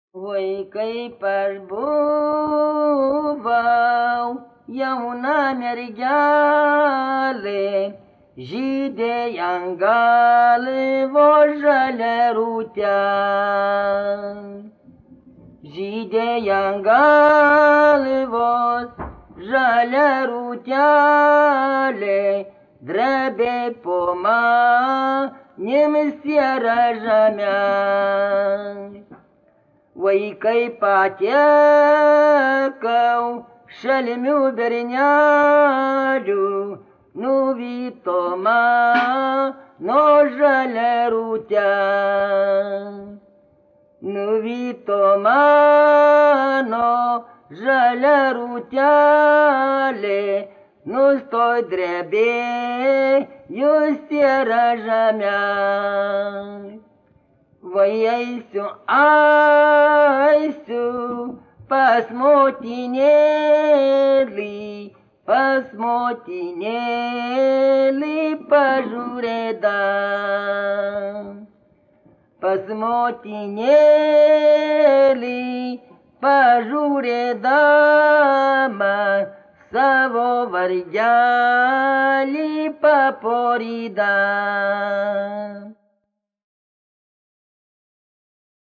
Vaikai parbuvau, jauna mergelė, žydė ant galvo žalia rūtė. Žydė ant galvos žalia rūtelė, drebė po manim siera žemė. Vaikai patekau šalmių bernelių, nuvyto mano žalia rūtė. Nuvyto mano žalia rūtelė, nustoj drebėjus siera žemė. Vai eisiu pas motinėlį pažiūrėdam. Pas motinėlį pažiūrėdama, savo vargelį paporydam.